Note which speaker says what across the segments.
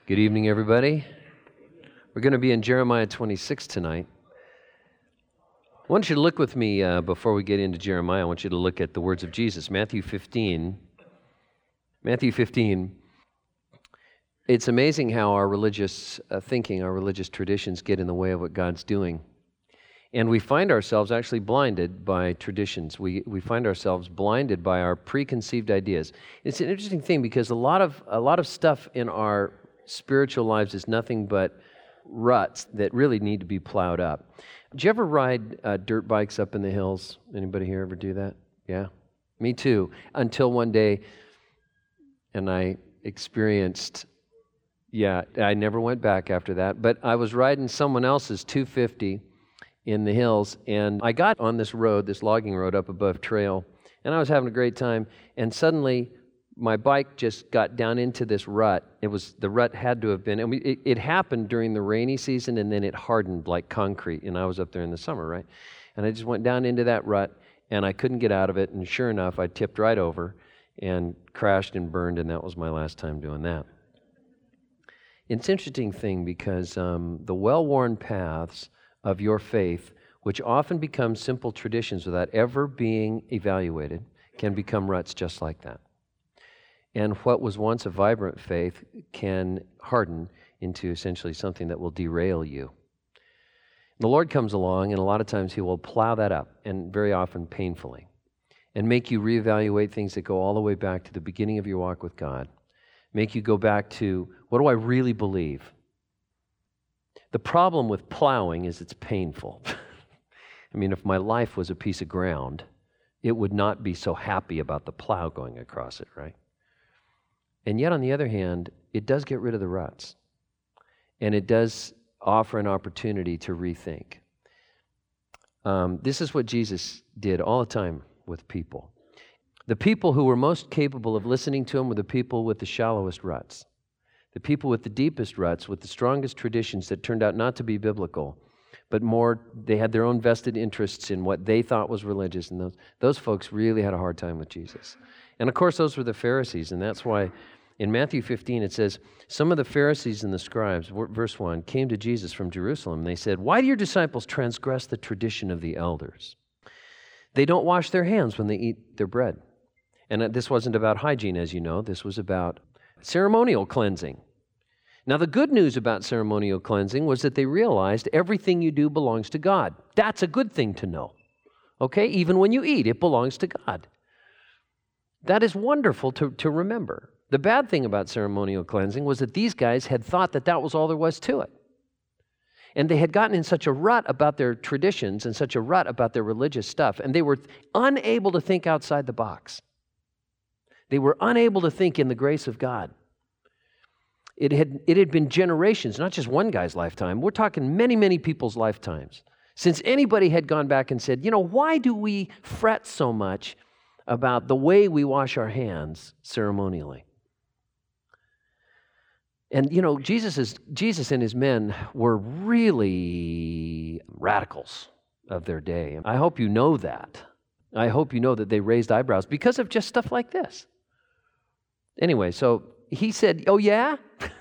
Speaker 1: Good evening, everybody. We're going to be in Jeremiah 26 tonight. I want you to look with me before we get into Jeremiah. I want you to look at the words of Jesus. Matthew 15. It's amazing how our religious thinking, our religious traditions get in the way of what God's doing. And we find ourselves actually blinded by traditions. We find ourselves blinded by our preconceived ideas. It's an interesting thing because a lot of stuff in our spiritual lives is nothing but ruts that really need to be plowed up. Did you ever ride dirt bikes up in the hills? Anybody here ever do that? Yeah, me too. Until one day, and I experienced, I never went back after that, but I was riding someone else's 250 in the hills, and I got on this road, this logging road up above trail, and I was having a great time, and suddenly my bike just got down into this rut. The rut had to have been, and it happened during the rainy season, and then it hardened like concrete, and I was up there in the summer, right? And I just went down into that rut, and I couldn't get out of it, and sure enough, I tipped right over and crashed and burned, and that was my last time doing that. It's an interesting thing because the well-worn paths of your faith, which often become simple traditions without ever being evaluated, can become ruts just like that. And what was once a vibrant faith can harden into essentially something that will derail you. The Lord comes along, and a lot of times He will plow that up, and very often painfully, and make you reevaluate things that go all the way back to the beginning of your walk with God. Make you go back to, what do I really believe? The problem with plowing is it's painful. I mean, if my life was a piece of ground, it would not be so happy about the plow going across it, right? And yet, on the other hand, it does get rid of the ruts. And it does offer an opportunity to rethink. This is what Jesus did all the time with people. The people who were most capable of listening to Him were the people with the shallowest ruts. The people with the deepest ruts, with the strongest traditions that turned out not to be biblical, but more, they had their own vested interests in what they thought was religious, and those folks really had a hard time with Jesus. And of course, those were the Pharisees, and that's why in Matthew 15 it says, some of the Pharisees and the scribes, verse 1, came to Jesus from Jerusalem, and they said, "Why do your disciples transgress the tradition of the elders? They don't wash their hands when they eat their bread." And this wasn't about hygiene, as you know. This was about ceremonial cleansing. Now, the good news about ceremonial cleansing was that they realized everything you do belongs to God. That's a good thing to know. Okay? Even when you eat, it belongs to God. That is wonderful to remember. The bad thing about ceremonial cleansing was that these guys had thought that that was all there was to it. And they had gotten in such a rut about their traditions and such a rut about their religious stuff, and they were unable to think outside the box. They were unable to think in the grace of God. It had been generations, not just one guy's lifetime. We're talking many, many people's lifetimes, since anybody had gone back and said, why do we fret so much about the way we wash our hands ceremonially? And, Jesus and His men were really radicals of their day. I hope you know that. I hope you know that they raised eyebrows because of just stuff like this. Anyway, so He said, "Oh, yeah?"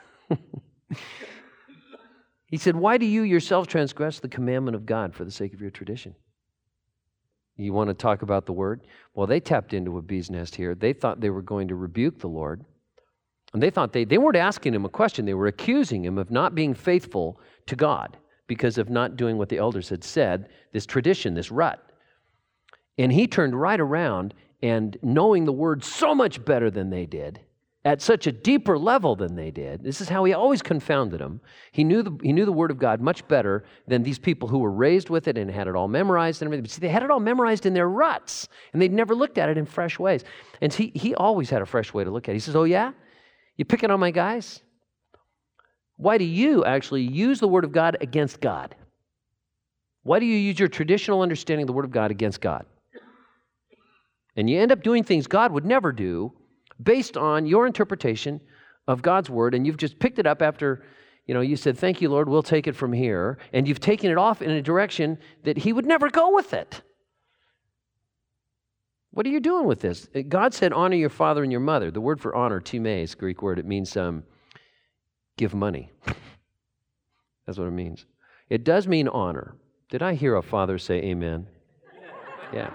Speaker 1: He said, "Why do you yourself transgress the commandment of God for the sake of your tradition?" You want to talk about the Word? Well, they tapped into a bee's nest here. They thought they were going to rebuke the Lord. And they thought they weren't asking Him a question. They were accusing Him of not being faithful to God because of not doing what the elders had said, this tradition, this rut. And He turned right around, and knowing the Word so much better than they did, at such a deeper level than they did, this is how He always confounded them. He knew the Word of God much better than these people who were raised with it and had it all memorized and everything. But see, they had it all memorized in their ruts, and they'd never looked at it in fresh ways. And he always had a fresh way to look at it. He says, "Oh yeah? You picking on my guys? Why do you actually use the Word of God against God? Why do you use your traditional understanding of the Word of God against God? And you end up doing things God would never do based on your interpretation of God's Word, and you've just picked it up after, you said, 'Thank you, Lord, we'll take it from here,' and you've taken it off in a direction that He would never go with it. What are you doing with this? God said, honor your father and your mother. The word for honor, timē, is a Greek word. It means give money. That's what it means. It does mean honor. Did I hear a father say amen? Yeah.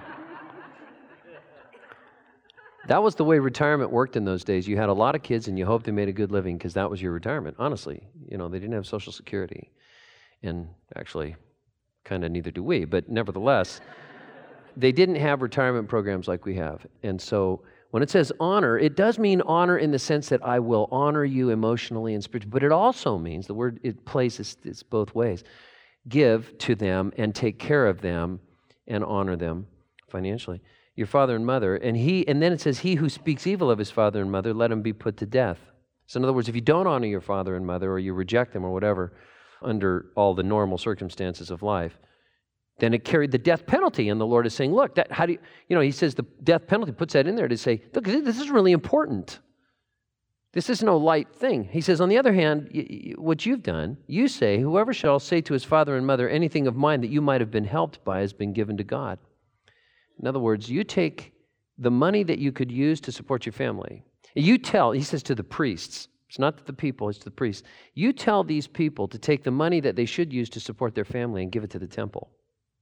Speaker 1: That was the way retirement worked in those days. You had a lot of kids and you hoped they made a good living because that was your retirement. Honestly, they didn't have Social Security. And actually, kind of neither do we. But nevertheless, they didn't have retirement programs like we have. And so when it says honor, it does mean honor in the sense that I will honor you emotionally and spiritually. But it also means, the word it plays it's both ways. Give to them and take care of them and honor them financially. Your father and mother, and then it says, he who speaks evil of his father and mother, let him be put to death. So in other words, if you don't honor your father and mother, or you reject them or whatever, under all the normal circumstances of life, then it carried the death penalty. And the Lord is saying, look, he says the death penalty puts that in there to say, look, this is really important. This is no light thing. He says, on the other hand, what you've done, you say, whoever shall say to his father and mother anything of mine that you might have been helped by has been given to God. In other words, you take the money that you could use to support your family. He says to the priests, it's not to the people, it's to the priests. You tell these people to take the money that they should use to support their family and give it to the temple.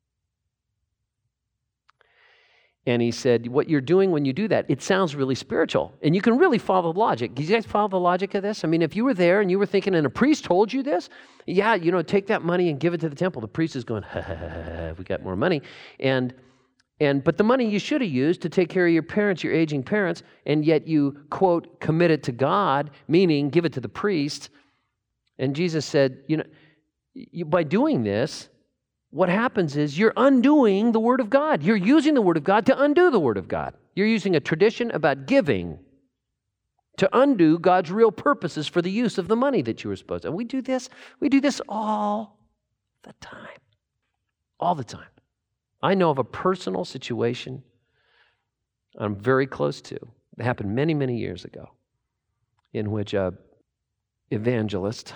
Speaker 1: And he said, what you're doing when you do that, it sounds really spiritual. And you can really follow the logic. Do you guys follow the logic of this? I mean, if you were there and you were thinking, and a priest told you this, take that money and give it to the temple. The priest is going, we got more money. But the money you should have used to take care of your parents, your aging parents, and yet you, quote, commit it to God, meaning give it to the priest. And Jesus said, by doing this, what happens is you're undoing the Word of God. You're using the Word of God to undo the Word of God. You're using a tradition about giving to undo God's real purposes for the use of the money that you were supposed to. And we do this all the time. All the time. I know of a personal situation I'm very close to. It happened many, many years ago, in which an evangelist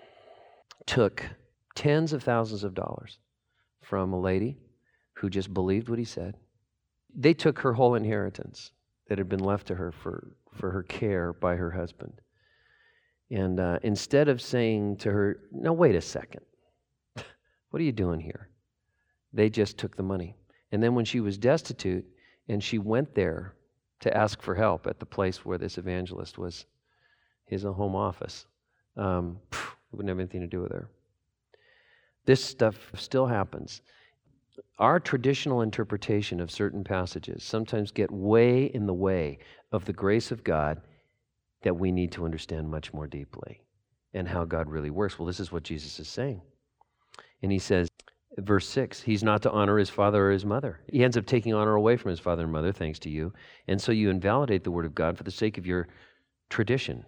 Speaker 1: took tens of thousands of dollars from a lady who just believed what he said. They took her whole inheritance that had been left to her for her care by her husband. And instead of saying to her, "Now wait a second, what are you doing here?" They just took the money. And then when she was destitute and she went there to ask for help at the place where this evangelist was, his home office, wouldn't have anything to do with her. This stuff still happens. Our traditional interpretation of certain passages sometimes get way in the way of the grace of God that we need to understand much more deeply and how God really works. Well, this is what Jesus is saying. And he says, verse 6, he's not to honor his father or his mother. He ends up taking honor away from his father and mother, thanks to you. And so you invalidate the word of God for the sake of your tradition.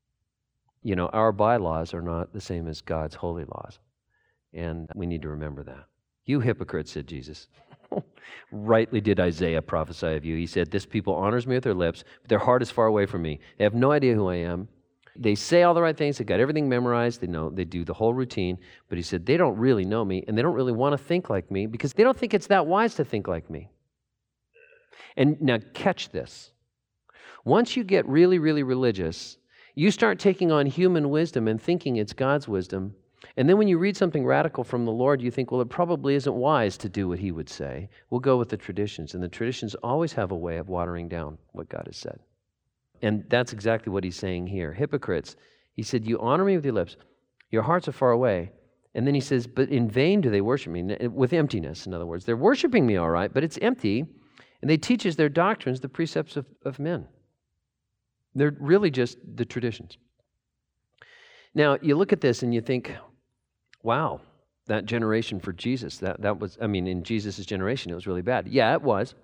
Speaker 1: Our bylaws are not the same as God's holy laws. And we need to remember that. You hypocrites, said Jesus. Rightly did Isaiah prophesy of you. He said, this people honors me with their lips, but their heart is far away from me. They have no idea who I am. They say all the right things. They got everything memorized. They do the whole routine. But he said, they don't really know me, and they don't really want to think like me because they don't think it's that wise to think like me. And now catch this. Once you get really, really religious, you start taking on human wisdom and thinking it's God's wisdom. And then when you read something radical from the Lord, you think, well, it probably isn't wise to do what he would say. We'll go with the traditions. And the traditions always have a way of watering down what God has said. And that's exactly what he's saying here. Hypocrites, he said, you honor me with your lips. Your hearts are far away. And then he says, but in vain do they worship me, with emptiness, in other words. They're worshiping me all right, but it's empty. And they teach as their doctrines the precepts of men. They're really just the traditions. Now, you look at this and you think, wow, that generation for Jesus, that was, in Jesus' generation, it was really bad. Yeah, it was.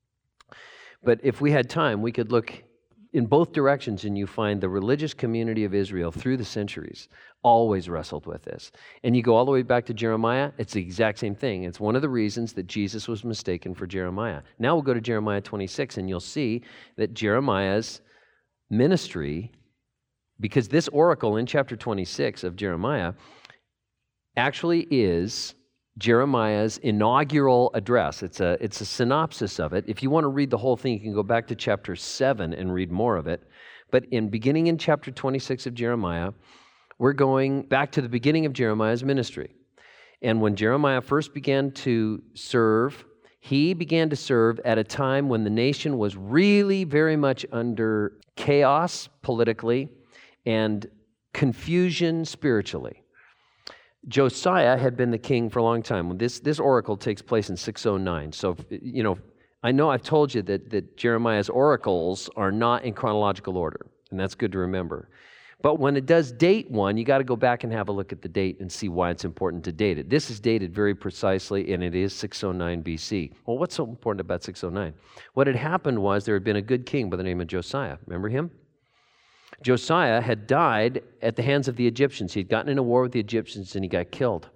Speaker 1: But if we had time, we could look in both directions, and you find the religious community of Israel through the centuries always wrestled with this. And you go all the way back to Jeremiah, it's the exact same thing. It's one of the reasons that Jesus was mistaken for Jeremiah. Now we'll go to Jeremiah 26, and you'll see that Jeremiah's ministry, because this oracle in chapter 26 of Jeremiah actually is Jeremiah's inaugural address. It's a synopsis of it. If you want to read the whole thing, you can go back to chapter 7 and read more of it. But beginning in chapter 26 of Jeremiah, We're going back to the beginning of Jeremiah's ministry. And when Jeremiah first began to serve, he began to serve at a time when the nation was really very much under chaos politically and confusion spiritually. Josiah had been the king for a long time. This oracle takes place in 609. So, I know I've told you that Jeremiah's oracles are not in chronological order, and that's good to remember. But when it does date one, you got to go back and have a look at the date and see why it's important to date it. This is dated very precisely, and it is 609 BC. Well, what's so important about 609? What had happened was there had been a good king by the name of Josiah. Remember him? Josiah had died at the hands of the Egyptians. He had gotten in a war with the Egyptians, and he got killed.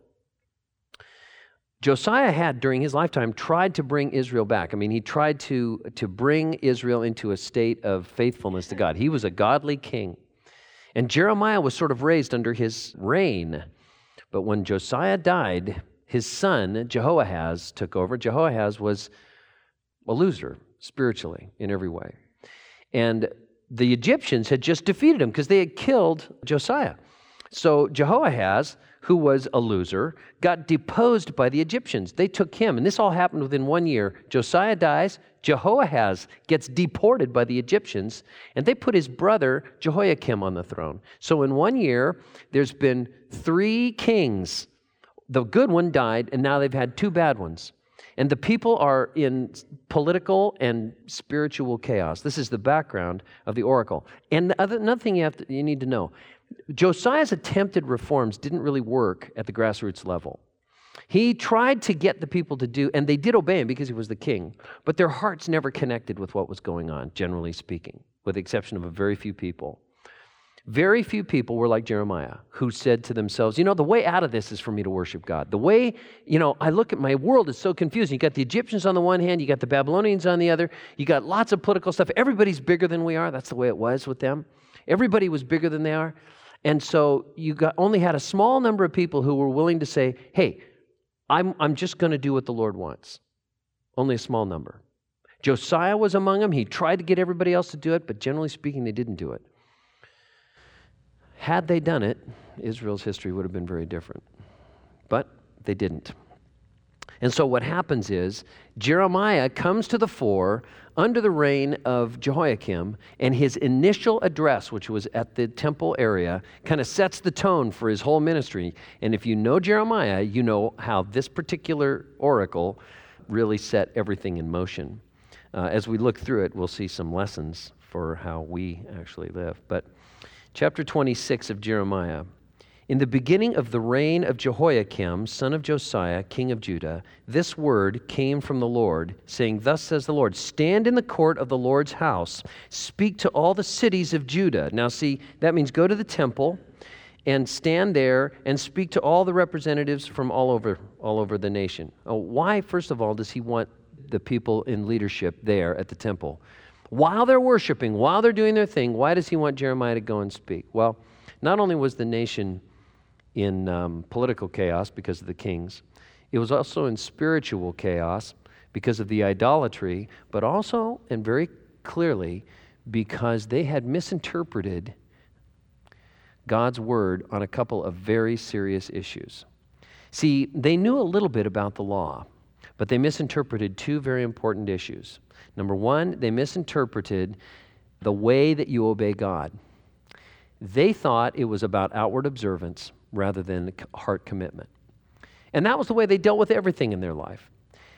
Speaker 1: Josiah had, during his lifetime, tried to bring Israel back. He tried to bring Israel into a state of faithfulness to God. He was a godly king. And Jeremiah was sort of raised under his reign. But when Josiah died, his son, Jehoahaz, took over. Jehoahaz was a loser, spiritually, in every way. And the Egyptians had just defeated him because they had killed Josiah. So Jehoahaz, who was a loser, got deposed by the Egyptians. They took him, and this all happened within 1 year. Josiah dies, Jehoahaz gets deported by the Egyptians, and they put his brother Jehoiakim on the throne. So in 1 year, there's been 3 kings. The good one died, and now they've had 2 bad ones. And the people are in political and spiritual chaos. This is the background of the oracle. And another thing you need to know, Josiah's attempted reforms didn't really work at the grassroots level. He tried to get the people to do, and they did obey him because he was the king, but their hearts never connected with what was going on, generally speaking, with the exception of a very few people. Very few people were like Jeremiah, who said to themselves, the way out of this is for me to worship God. The way, I look at my world is so confusing. You got the Egyptians on the one hand, you got the Babylonians on the other, you got lots of political stuff. Everybody's bigger than we are. That's the way it was with them. Everybody was bigger than they are. And so only had a small number of people who were willing to say, hey, I'm just going to do what the Lord wants. Only a small number. Josiah was among them. He tried to get everybody else to do it, but generally speaking, they didn't do it. Had they done it, Israel's history would have been very different. But they didn't. And so what happens is Jeremiah comes to the fore under the reign of Jehoiakim, and his initial address, which was at the temple area, kind of sets the tone for his whole ministry. And if you know Jeremiah, you know how this particular oracle really set everything in motion. As we look through it, we'll see some lessons for how we actually live. But chapter 26 of Jeremiah. In the beginning of the reign of Jehoiakim, son of Josiah, king of Judah, this word came from the Lord, saying, Thus says the Lord, stand in the court of the Lord's house, speak to all the cities of Judah. Now see, that means go to the temple and stand there and speak to all the representatives from all over the nation. Why, first of all, does he want the people in leadership there at the temple? While they're worshiping, while they're doing their thing, why does he want Jeremiah to go and speak? Well, not only was the nation in political chaos because of the kings, it was also in spiritual chaos because of the idolatry, but also, and very clearly, because they had misinterpreted God's word on a couple of very serious issues. See, they knew a little bit about the law, but they misinterpreted 2 very important issues. Number 1, they misinterpreted the way that you obey God. They thought it was about outward observance rather than heart commitment. And that was the way they dealt with everything in their life.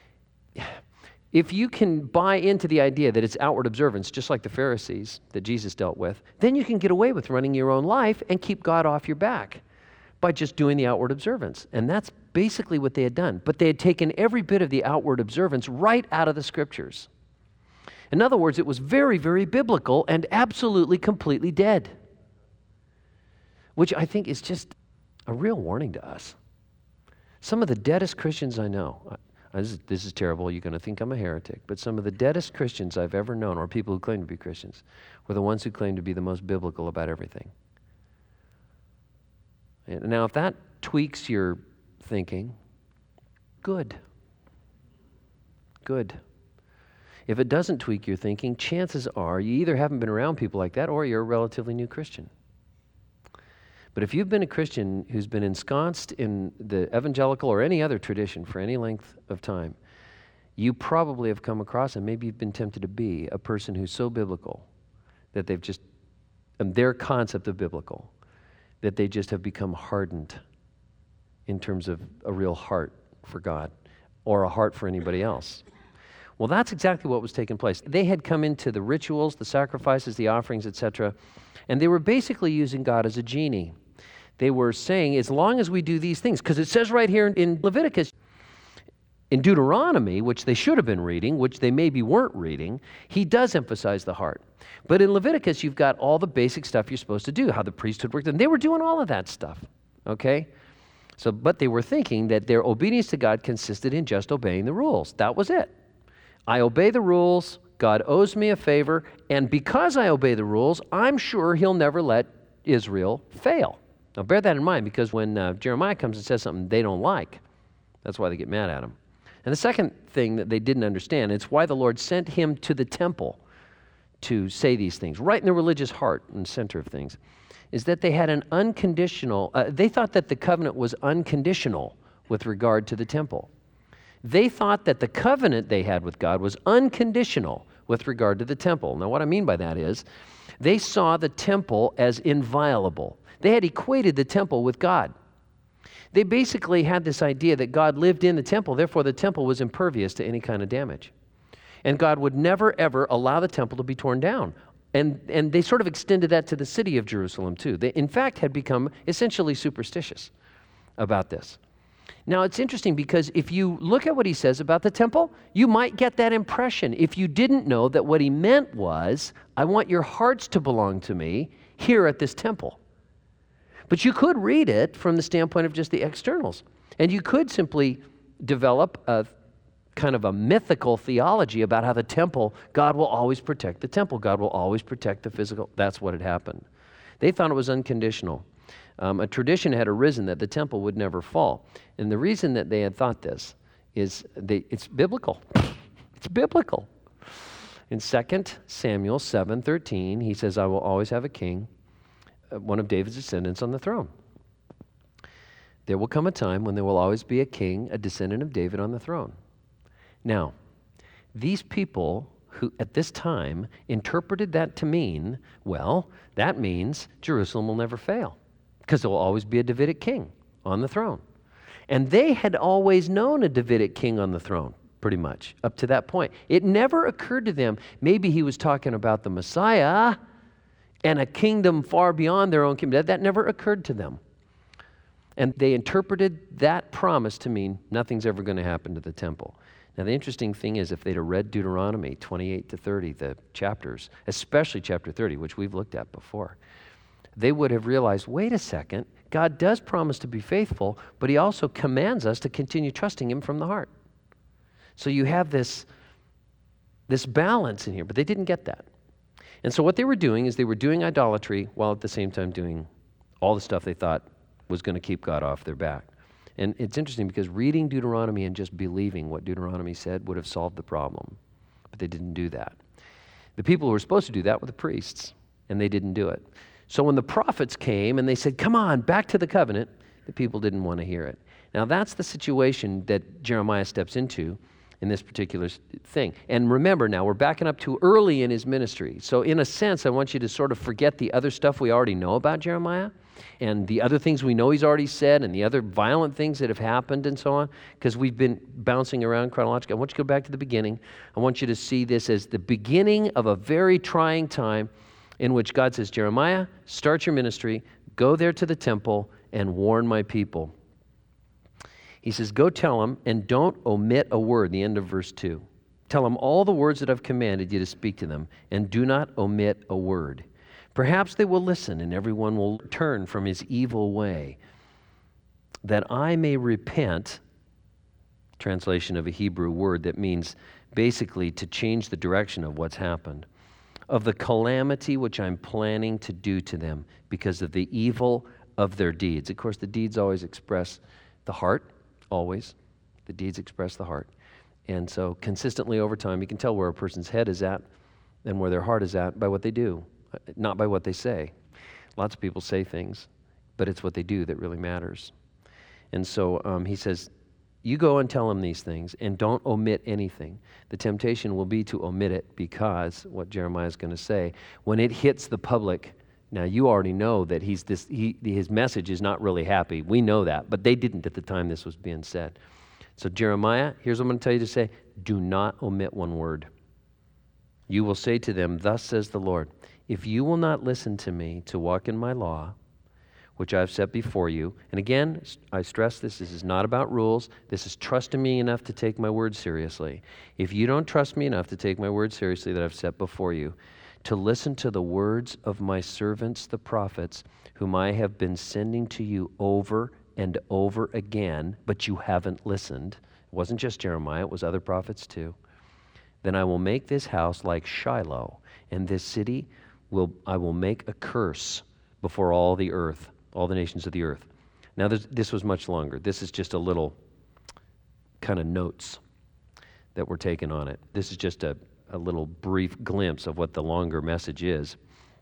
Speaker 1: If you can buy into the idea that it's outward observance, just like the Pharisees that Jesus dealt with, then you can get away with running your own life and keep God off your back by just doing the outward observance. And that's basically what they had done. But they had taken every bit of the outward observance right out of the Scriptures. In other words, it was very, very biblical and absolutely, completely dead. Which I think is just a real warning to us. Some of the deadest Christians I know, this is terrible, you're going to think I'm a heretic, but some of the deadest Christians I've ever known, or people who claim to be Christians, were the ones who claim to be the most biblical about everything. And now, if that tweaks your thinking, good. Good. If it doesn't tweak your thinking, chances are you either haven't been around people like that or you're a relatively new Christian. But if you've been a Christian who's been ensconced in the evangelical or any other tradition for any length of time, you probably have come across, and maybe you've been tempted to be, a person who's so biblical that they've just, and their concept of biblical, that they just have become hardened in terms of a real heart for God or a heart for anybody else. Well, that's exactly what was taking place. They had come into the rituals, the sacrifices, the offerings, etc., and they were basically using God as a genie. They were saying, as long as we do these things, because it says right here in Leviticus, in Deuteronomy, which they should have been reading, which they maybe weren't reading, he does emphasize the heart. But in Leviticus, you've got all the basic stuff you're supposed to do, how the priesthood worked, and they were doing all of that stuff, okay? So, but they were thinking that their obedience to God consisted in just obeying the rules. That was it. I obey the rules, God owes me a favor, and because I obey the rules, I'm sure he'll never let Israel fail. Now bear that in mind, because when Jeremiah comes and says something they don't like, that's why they get mad at him. And the second thing that they didn't understand, it's why the Lord sent him to the temple to say these things, right in the religious heart and center of things, is that they had an unconditional, they thought that the covenant was unconditional with regard to the temple. They thought that the covenant they had with God was unconditional with regard to the temple. Now what I mean by that is, they saw the temple as inviolable. They had equated the temple with God. They basically had this idea that God lived in the temple, therefore the temple was impervious to any kind of damage. And God would never, ever allow the temple to be torn down. And they sort of extended that to the city of Jerusalem too. They, in fact, had become essentially superstitious about this. Now, it's interesting because if you look at what he says about the temple, you might get that impression if you didn't know that what he meant was, I want your hearts to belong to me here at this temple. But you could read it from the standpoint of just the externals. And you could simply develop a kind of a mythical theology about how the temple, God will always protect the temple. God will always protect the physical. That's what had happened. They thought it was unconditional. A tradition had arisen that the temple would never fall. And the reason that they had thought this is it's biblical. It's biblical. In 2 Samuel 7:13, he says, I will always have a king, one of David's descendants on the throne. There will come a time when there will always be a king, a descendant of David on the throne. Now, these people who at this time interpreted that to mean, well, that means Jerusalem will never fail because there will always be a Davidic king on the throne. And they had always known a Davidic king on the throne, pretty much, up to that point. It never occurred to them, maybe he was talking about the Messiah and a kingdom far beyond their own kingdom. That never occurred to them. And they interpreted that promise to mean nothing's ever going to happen to the temple. Now, the interesting thing is, if they'd have read Deuteronomy 28 to 30, the chapters, especially chapter 30, which we've looked at before, they would have realized, wait a second, God does promise to be faithful, but he also commands us to continue trusting him from the heart. So you have this balance in here, but they didn't get that. And so what they were doing is they were doing idolatry while at the same time doing all the stuff they thought was going to keep God off their back. And it's interesting because reading Deuteronomy and just believing what Deuteronomy said would have solved the problem. But they didn't do that. The people who were supposed to do that were the priests, and they didn't do it. So when the prophets came and they said, come on, back to the covenant, the people didn't want to hear it. Now that's the situation that Jeremiah steps into in this particular thing. And remember now, we're backing up to early in his ministry. So in a sense, I want you to sort of forget the other stuff we already know about Jeremiah and the other things we know he's already said and the other violent things that have happened and so on, because we've been bouncing around chronologically. I want you to go back to the beginning. I want you to see this as the beginning of a very trying time in which God says, Jeremiah, start your ministry, go there to the temple and warn my people. He says, go tell them and don't omit a word, the end of verse 2. Tell them all the words that I've commanded you to speak to them, and do not omit a word. Perhaps they will listen, and everyone will turn from his evil way, that I may repent, translation of a Hebrew word that means basically to change the direction of what's happened, of the calamity which I'm planning to do to them because of the evil of their deeds. Of course, the deeds always express the heart, always. The deeds express the heart. And so consistently over time, you can tell where a person's head is at and where their heart is at by what they do, not by what they say. Lots of people say things, but it's what they do that really matters. And so he says, you go and tell them these things and don't omit anything. The temptation will be to omit it because what Jeremiah is going to say, when it hits the public, now you already know that his message is not really happy. We know that, but they didn't at the time this was being said. So Jeremiah, here's what I'm going to tell you to say. Do not omit one word. You will say to them, thus says the Lord, if you will not listen to me to walk in my law, which I have set before you. And again, I stress this is not about rules. This is trusting me enough to take my word seriously. If you don't trust me enough to take my word seriously that I've set before you, to listen to the words of my servants, the prophets, whom I have been sending to you over and over again, but you haven't listened. It wasn't just Jeremiah, it was other prophets too. Then I will make this house like Shiloh, and this city I will make a curse before all the earth, all the nations of the earth. Now this was much longer. This is just a little kind of notes that were taken on it. This is just a little brief glimpse of what the longer message is.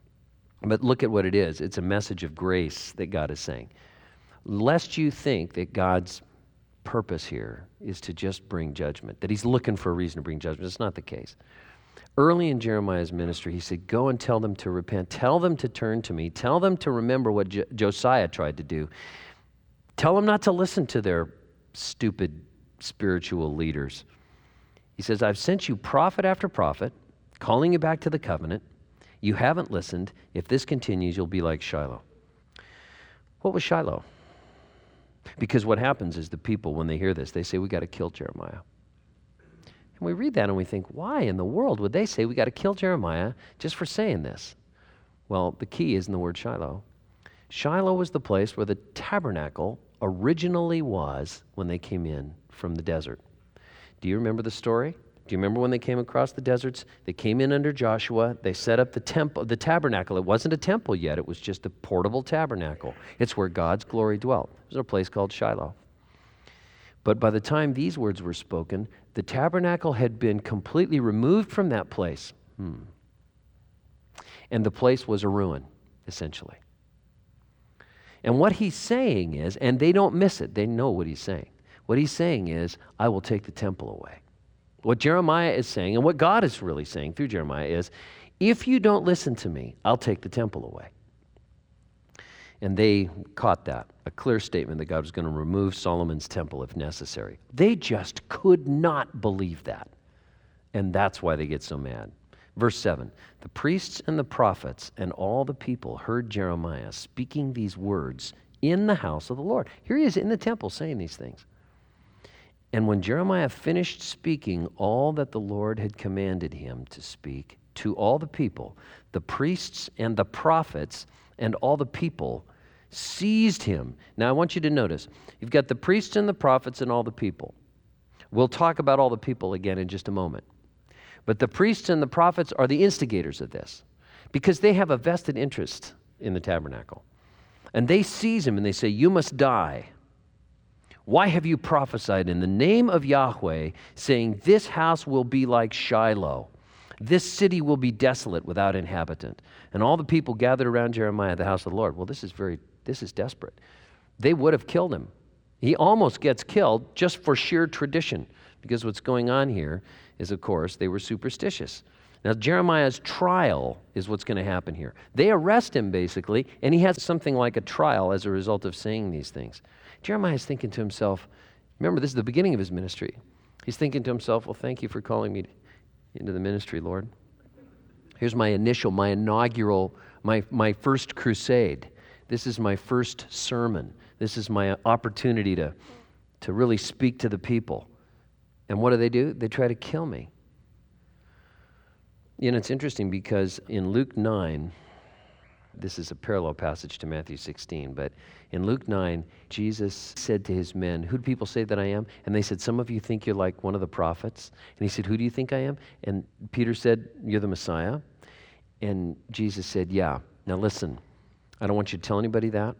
Speaker 1: But look at what it is. It's a message of grace that God is saying. Lest you think that God's purpose here is to just bring judgment, that he's looking for a reason to bring judgment. It's not the case. Early in Jeremiah's ministry, he said, go and tell them to repent. Tell them to turn to me. Tell them to remember what Josiah tried to do. Tell them not to listen to their stupid spiritual leaders. He says, I've sent you prophet after prophet, calling you back to the covenant. You haven't listened. If this continues, you'll be like Shiloh. What was Shiloh? Because what happens is the people, when they hear this, they say, we got to kill Jeremiah. And we read that and we think, why in the world would they say we got to kill Jeremiah just for saying this? Well, the key is in the word Shiloh. Shiloh was the place where the tabernacle originally was when they came in from the desert. Do you remember the story? Do you remember when they came across the deserts? They came in under Joshua. They set up the tabernacle. It wasn't a temple yet. It was just a portable tabernacle. It's where God's glory dwelt. There's a place called Shiloh. But by the time these words were spoken, the tabernacle had been completely removed from that place. And the place was a ruin, essentially. And what he's saying is, and they don't miss it, they know what he's saying. What he's saying is, I will take the temple away. What Jeremiah is saying, and what God is really saying through Jeremiah is, if you don't listen to me, I'll take the temple away. And they caught that, a clear statement that God was going to remove Solomon's temple if necessary. They just could not believe that. And that's why they get so mad. Verse 7, the priests and the prophets and all the people heard Jeremiah speaking these words in the house of the Lord. Here he is in the temple saying these things. And when Jeremiah finished speaking all that the Lord had commanded him to speak to all the people, the priests and the prophets and all the people seized him. Now I want you to notice, you've got the priests and the prophets and all the people. We'll talk about all the people again in just a moment. But the priests and the prophets are the instigators of this because they have a vested interest in the tabernacle. And they seize him and they say, you must die. Why have you prophesied in the name of Yahweh, saying, this house will be like Shiloh? This city will be desolate without inhabitant. And all the people gathered around Jeremiah at the house of the Lord. Well, this is desperate. They would have killed him. He almost gets killed just for sheer tradition, because what's going on here is, of course, they were superstitious. Now, Jeremiah's trial is what's going to happen here. They arrest him, basically, and he has something like a trial as a result of saying these things. Jeremiah is thinking to himself, remember, this is the beginning of his ministry. He's thinking to himself, well, thank you for calling me into the ministry, Lord. Here's my inaugural, my first crusade. This is my first sermon. This is my opportunity to really speak to the people. And what do? They try to kill me. You know, it's interesting because in Luke 9, this is a parallel passage to Matthew 16, but in Luke 9, Jesus said to his men, who do people say that I am? And they said, some of you think you're like one of the prophets. And he said, who do you think I am? And Peter said, you're the Messiah. And Jesus said, yeah. Now listen, I don't want you to tell anybody that,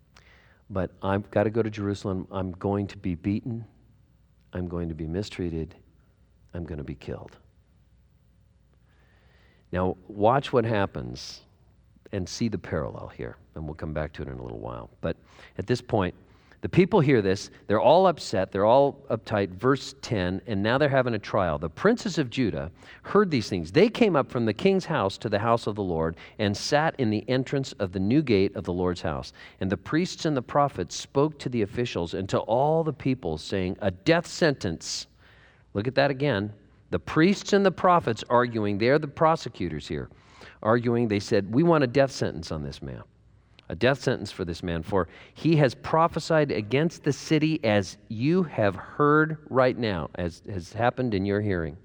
Speaker 1: but I've got to go to Jerusalem. I'm going to be beaten. I'm going to be mistreated. I'm going to be killed. Now, watch what happens and see the parallel here, and we'll come back to it in a little while. But at this point, the people hear this. They're all upset. They're all uptight. Verse 10, and now they're having a trial. The princes of Judah heard these things. They came up from the king's house to the house of the Lord and sat in the entrance of the new gate of the Lord's house. And the priests and the prophets spoke to the officials and to all the people, saying, a death sentence. Look at that again. The priests and the prophets arguing. They're the prosecutors here. Arguing, they said, we want a death sentence on this man. A death sentence for this man, for he has prophesied against the city as you have heard right now, as has happened in your hearing.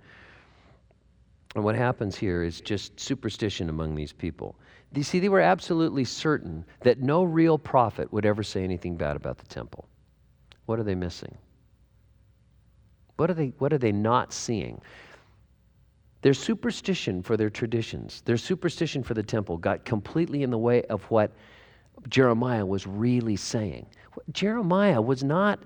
Speaker 1: And what happens here is just superstition among these people. You see, they were absolutely certain that no real prophet would ever say anything bad about the temple. What are they missing? What are they not seeing? Their superstition for their traditions, their superstition for the temple got completely in the way of what Jeremiah was really saying. Jeremiah was not,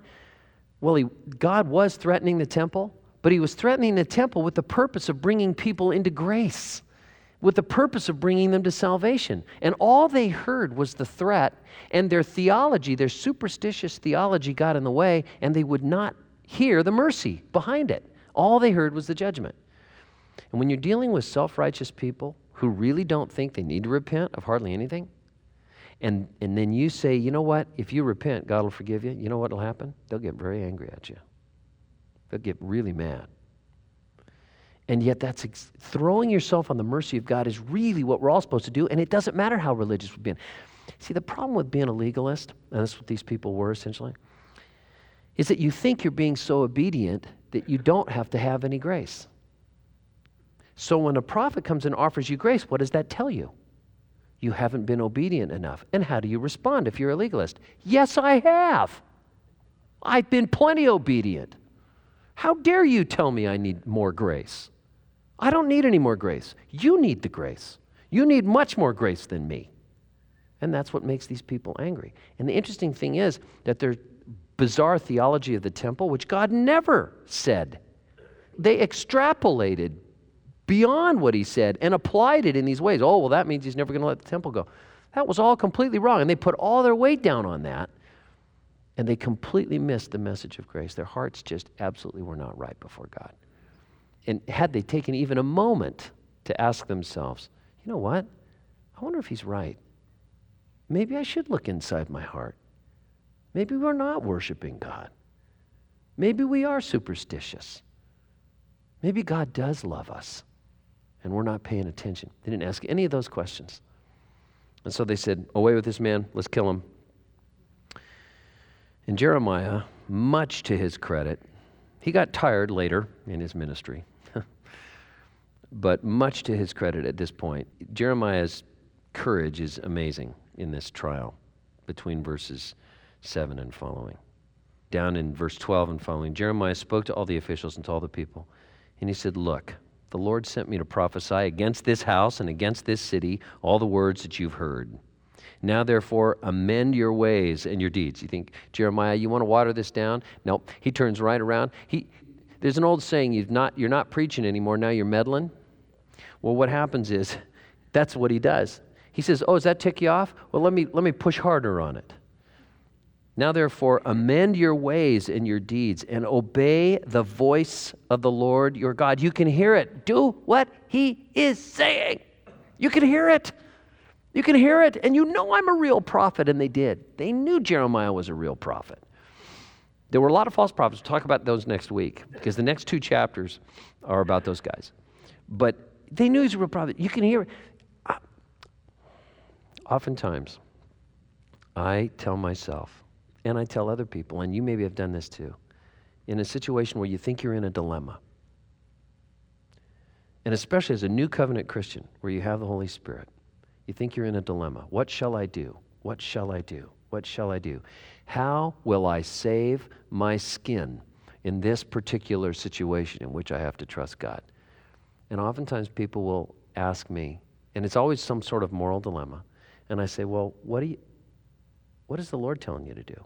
Speaker 1: God was threatening the temple, but he was threatening the temple with the purpose of bringing people into grace, with the purpose of bringing them to salvation. And all they heard was the threat, and their theology, their superstitious theology got in the way, and they would not hear the mercy behind it. All they heard was the judgment. And when you're dealing with self-righteous people who really don't think they need to repent of hardly anything, and then you say, you know what, if you repent, God will forgive you, you know what will happen? They'll get very angry at you. They'll get really mad. And yet that's throwing yourself on the mercy of God is really what we're all supposed to do, and it doesn't matter how religious we've been. See, the problem with being a legalist, and that's what these people were essentially, is that you think you're being so obedient that you don't have to have any grace. So when a prophet comes and offers you grace, what does that tell you? You haven't been obedient enough. And how do you respond if you're a legalist? Yes, I have. I've been plenty obedient. How dare you tell me I need more grace? I don't need any more grace. You need the grace. You need much more grace than me. And that's what makes these people angry. And the interesting thing is that their bizarre theology of the temple, which God never said, they extrapolated beyond what he said and applied it in these ways. Oh, well, that means he's never going to let the temple go. That was all completely wrong. And they put all their weight down on that, and they completely missed the message of grace. Their hearts just absolutely were not right before God. And had they taken even a moment to ask themselves, you know what? I wonder if he's right. Maybe I should look inside my heart. Maybe we're not worshiping God. Maybe we are superstitious. Maybe God does love us, and we're not paying attention. They didn't ask any of those questions. And so they said, away with this man, let's kill him. And Jeremiah, much to his credit, he got tired later in his ministry, but much to his credit at this point, Jeremiah's courage is amazing in this trial between verses 7 and following. Down in verse 12 and following, Jeremiah spoke to all the officials and to all the people, and he said, look, the Lord sent me to prophesy against this house and against this city all the words that you've heard. Now, therefore, amend your ways and your deeds. You think, Jeremiah, you want to water this down? No, he turns right around. There's an old saying, you're not preaching anymore, now you're meddling. Well, what happens is, that's what he does. He says, oh, does that tick you off? Well, let me push harder on it. Now, therefore, amend your ways and your deeds and obey the voice of the Lord your God. You can hear it. Do what he is saying. You can hear it. You can hear it. And you know I'm a real prophet. And they did. They knew Jeremiah was a real prophet. There were a lot of false prophets. We'll talk about those next week because the next 2 chapters are about those guys. But they knew he was a real prophet. You can hear it. Oftentimes, I tell myself, and I tell other people, and you maybe have done this too, in a situation where you think you're in a dilemma, and especially as a new covenant Christian where you have the Holy Spirit, you think you're in a dilemma. What shall I do? What shall I do? What shall I do? How will I save my skin in this particular situation in which I have to trust God? And oftentimes people will ask me, and it's always some sort of moral dilemma, and I say, well, what is the Lord telling you to do?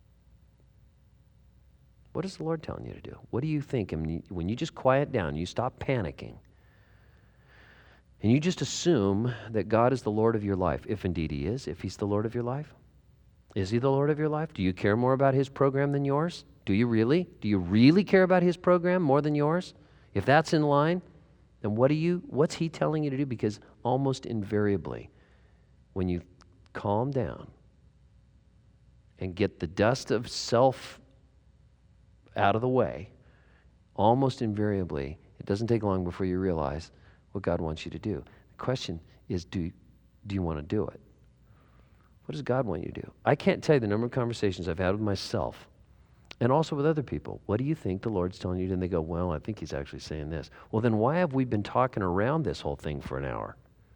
Speaker 1: What is the Lord telling you to do? What do you think? And when you just quiet down, you stop panicking, And you just assume that God is the Lord of your life, if indeed He is, if He's the Lord of your life. Is He the Lord of your life? Do you care more about His program than yours? Do you really? Do you really care about His program more than yours? If that's in line, then what's He telling you to do? Because almost invariably, when you calm down and get the dust of self out of the way, almost invariably, it doesn't take long before you realize what God wants you to do. The question is, do you want to do it? What does God want you to do? I can't tell you the number of conversations I've had with myself and also with other people. What do you think the Lord's telling you? And they go, well, I think He's actually saying this. Well, then why have we been talking around this whole thing for an hour?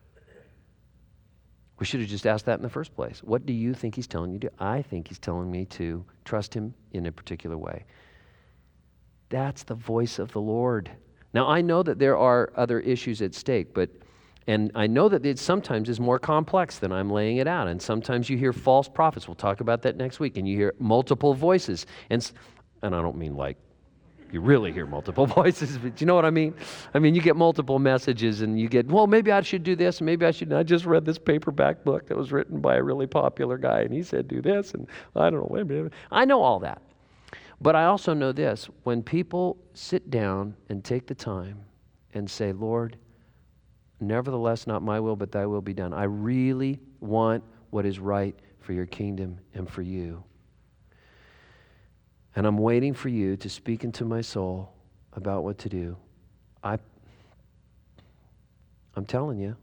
Speaker 1: We should have just asked that in the first place. What do you think He's telling you to do? I think He's telling me to trust Him in a particular way. That's the voice of the Lord. Now, I know that there are other issues at stake, and I know that it sometimes is more complex than I'm laying it out. And sometimes you hear false prophets. We'll talk about that next week. And you hear multiple voices. And I don't mean like you really hear multiple voices, but you know what I mean? I mean, you get multiple messages and you get, well, maybe I should do this, maybe I should. I just read this paperback book that was written by a really popular guy, and he said do this, and I don't know. Maybe I know all that. But I also know this, when people sit down and take the time and say, Lord, nevertheless, not my will, but thy will be done. I really want what is right for your kingdom and for you. And I'm waiting for you to speak into my soul about what to do. I'm telling you,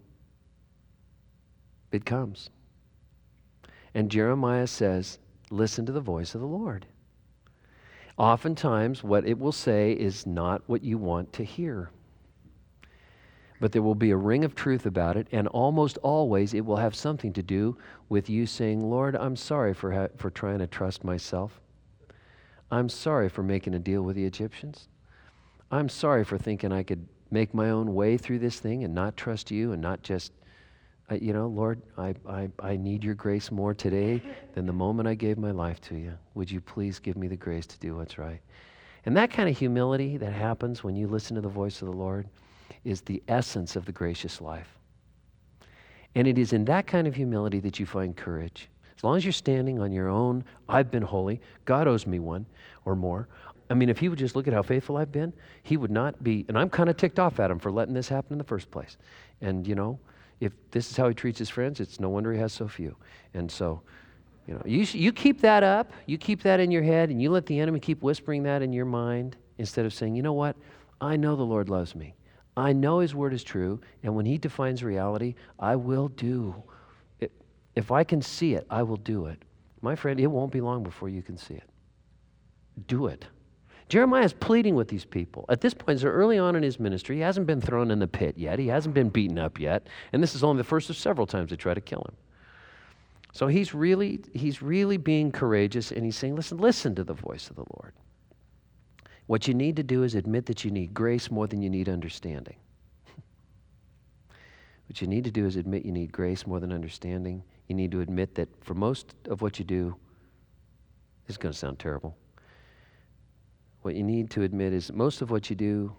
Speaker 1: it comes. And Jeremiah says, listen to the voice of the Lord. Oftentimes, what it will say is not what you want to hear. But there will be a ring of truth about it, and almost always it will have something to do with you saying, Lord, I'm sorry for trying to trust myself. I'm sorry for making a deal with the Egyptians. I'm sorry for thinking I could make my own way through this thing and not trust you and not just, Lord, I need your grace more today than the moment I gave my life to you. Would you please give me the grace to do what's right? And that kind of humility that happens when you listen to the voice of the Lord is the essence of the gracious life. And it is in that kind of humility that you find courage. As long as you're standing on your own, I've been holy, God owes me one or more. I mean, if He would just look at how faithful I've been, He would not be, and I'm kind of ticked off at Him for letting this happen in the first place. And, if this is how He treats His friends, it's no wonder He has so few. And so, you keep that up, you keep that in your head, and you let the enemy keep whispering that in your mind instead of saying, you know what, I know the Lord loves me. I know His word is true, and when He defines reality, I will do it. If I can see it, I will do it. My friend, it won't be long before you can see it. Do it. Jeremiah is pleading with these people. At this point, so early on in his ministry, he hasn't been thrown in the pit yet. He hasn't been beaten up yet. And this is only the first of several times they try to kill him. So he's really being courageous, and he's saying, listen to the voice of the Lord. What you need to do is admit that you need grace more than you need understanding. What you need to do is admit you need grace more than understanding. You need to admit that for most of what you do, this is going to sound terrible. What you need to admit is most of what you do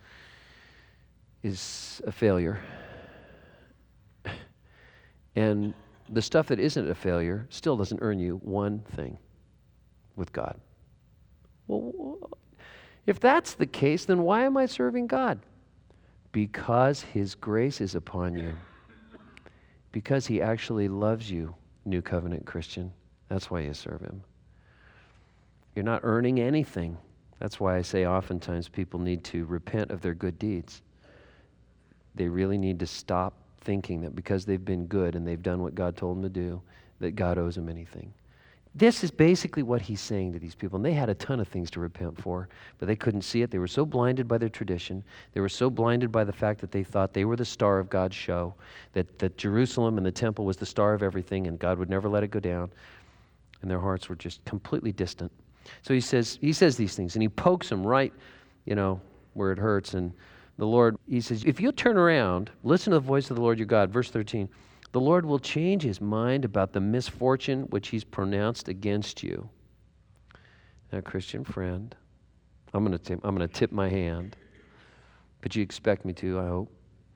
Speaker 1: is a failure. And the stuff that isn't a failure still doesn't earn you one thing with God. Well, if that's the case, then why am I serving God? Because His grace is upon you. Because He actually loves you, New Covenant Christian. That's why you serve Him. You're not earning anything. That's why I say oftentimes people need to repent of their good deeds. They really need to stop thinking that because they've been good and they've done what God told them to do, that God owes them anything. This is basically what He's saying to these people. And they had a ton of things to repent for, but they couldn't see it. They were so blinded by their tradition. They were so blinded by the fact that they thought they were the star of God's show, that Jerusalem and the temple was the star of everything and God would never let it go down. And their hearts were just completely distant. So he says these things, and he pokes them right, where it hurts. And the Lord, he says, if you'll turn around, listen to the voice of the Lord your God. Verse 13, the Lord will change His mind about the misfortune which He's pronounced against you. Now, Christian friend, I'm going to tip my hand, but you expect me to, I hope.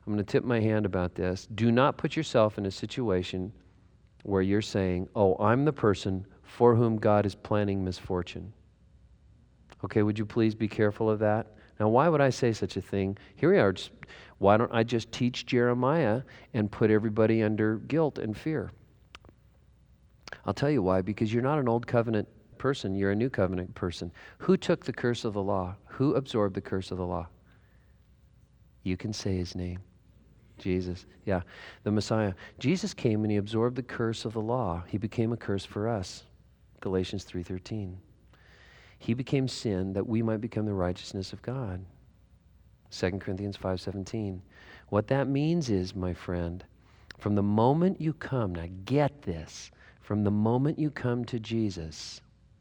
Speaker 1: I'm going to tip my hand about this. Do not put yourself in a situation where you're saying, oh, I'm the person for whom God is planning misfortune. Okay, would you please be careful of that? Now, why would I say such a thing? Here we are. Why don't I just teach Jeremiah and put everybody under guilt and fear? I'll tell you why. Because you're not an old covenant person. You're a new covenant person. Who took the curse of the law? Who absorbed the curse of the law? You can say his name. Jesus. Yeah, the Messiah. Jesus came and he absorbed the curse of the law. He became a curse for us. Galatians 3:13. He became sin that we might become the righteousness of God. 2 Corinthians 5:17. What that means is, my friend, from the moment you come, now get this, from the moment you come to Jesus,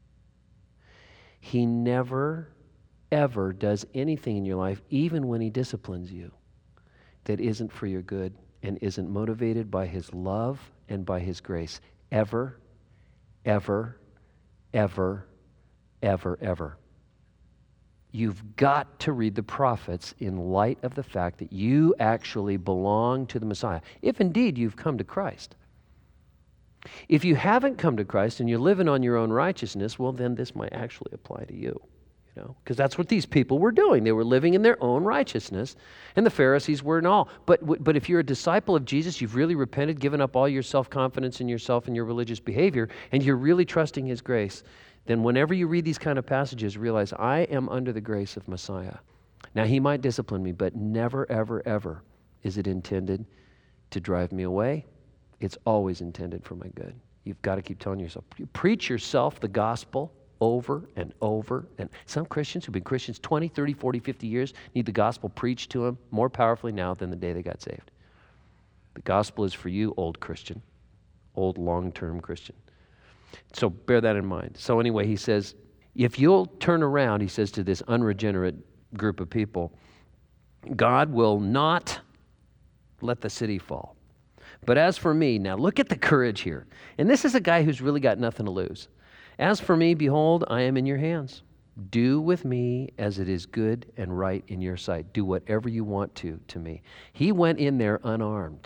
Speaker 1: he never, ever does anything in your life, even when he disciplines you, that isn't for your good and isn't motivated by his love and by his grace. Ever, ever, ever, ever, ever. You've got to read the prophets in light of the fact that you actually belong to the Messiah, if indeed you've come to Christ. If you haven't come to Christ and you're living on your own righteousness, well, then this might actually apply to you. Because that's what these people were doing. They were living in their own righteousness, and the Pharisees were and all. But if you're a disciple of Jesus, you've really repented, given up all your self-confidence in yourself and your religious behavior, and you're really trusting his grace, then whenever you read these kind of passages, realize I am under the grace of Messiah. Now, he might discipline me, but never, ever, ever is it intended to drive me away. It's always intended for my good. You've got to keep telling yourself. You preach yourself the gospel over and over. And some Christians who've been Christians 20, 30, 40, 50 years need the gospel preached to them more powerfully now than the day they got saved. The gospel is for you, old Christian, old long-term Christian. So bear that in mind. So anyway, he says, if you'll turn around, he says to this unregenerate group of people, God will not let the city fall. But as for me, now look at the courage here. And this is a guy who's really got nothing to lose. As for me, behold, I am in your hands. Do with me as it is good and right in your sight. Do whatever you want to me. He went in there unarmed.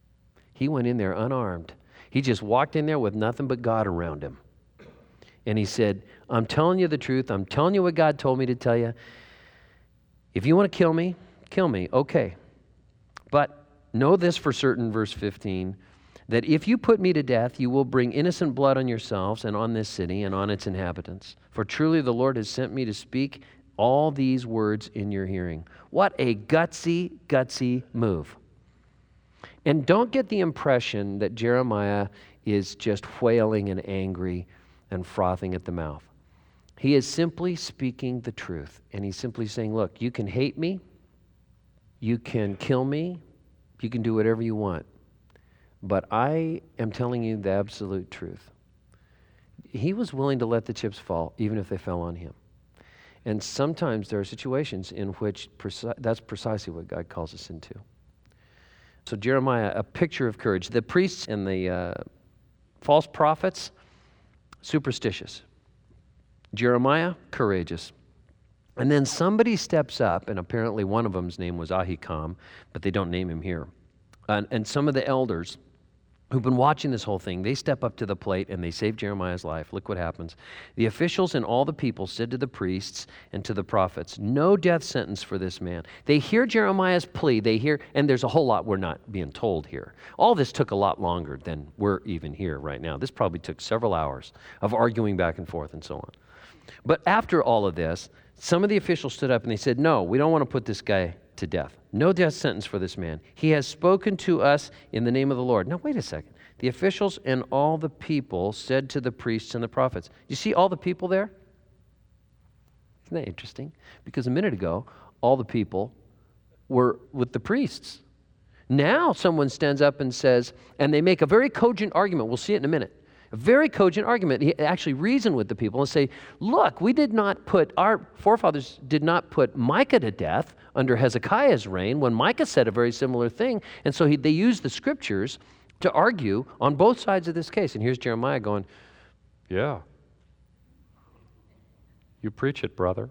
Speaker 1: He went in there unarmed. He just walked in there with nothing but God around him. And he said, I'm telling you the truth. I'm telling you what God told me to tell you. If you want to kill me, okay. But know this for certain, verse 15, that if you put me to death, you will bring innocent blood on yourselves and on this city and on its inhabitants. For truly the Lord has sent me to speak all these words in your hearing. What a gutsy move. And don't get the impression that Jeremiah is just wailing and angry and frothing at the mouth. He is simply speaking the truth. And he's simply saying, look, you can hate me, you can kill me, you can do whatever you want. But I am telling you the absolute truth. He was willing to let the chips fall, even if they fell on him. And sometimes there are situations in which that's precisely what God calls us into. So Jeremiah, a picture of courage. The priests and the false prophets, superstitious. Jeremiah, courageous. And then somebody steps up, and apparently one of them's name was Ahikam, but they don't name him here. And some of the elders who've been watching this whole thing, they step up to the plate and they save Jeremiah's life. Look what happens. The officials and all the people said to the priests and to the prophets, no death sentence for this man. They hear Jeremiah's plea. They hear, and there's a whole lot we're not being told here. All this took a lot longer than we're even here right now. This probably took several hours of arguing back and forth and so on. But after all of this, some of the officials stood up and they said, no, we don't want to put this guy to death. No death sentence for this man. He has spoken to us in the name of the Lord. Now, wait a second. The officials and all the people said to the priests and the prophets. You see all the people there? Isn't that interesting? Because a minute ago, all the people were with the priests. Now someone stands up and says, and they make a very cogent argument. We'll see it in a minute. A very cogent argument. He actually reasoned with the people and say, look, our forefathers did not put Micah to death under Hezekiah's reign when Micah said a very similar thing. And so they used the scriptures to argue on both sides of this case. And here's Jeremiah going, yeah, You preach it, brother.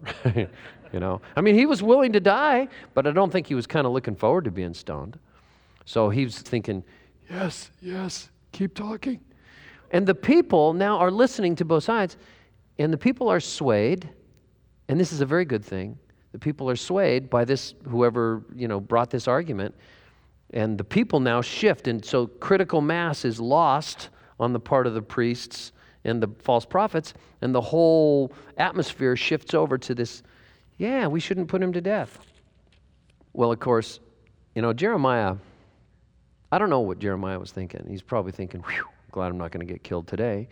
Speaker 1: I mean, he was willing to die, but I don't think he was kind of looking forward to being stoned. So he was thinking, yes, keep talking. And the people now are listening to both sides, and the people are swayed, and this is a very good thing. The people are swayed by this, whoever, brought this argument, and the people now shift, and so critical mass is lost on the part of the priests and the false prophets, and the whole atmosphere shifts over to this, we shouldn't put him to death. Well, of course, Jeremiah, I don't know what Jeremiah was thinking. He's probably thinking, glad I'm not going to get killed today.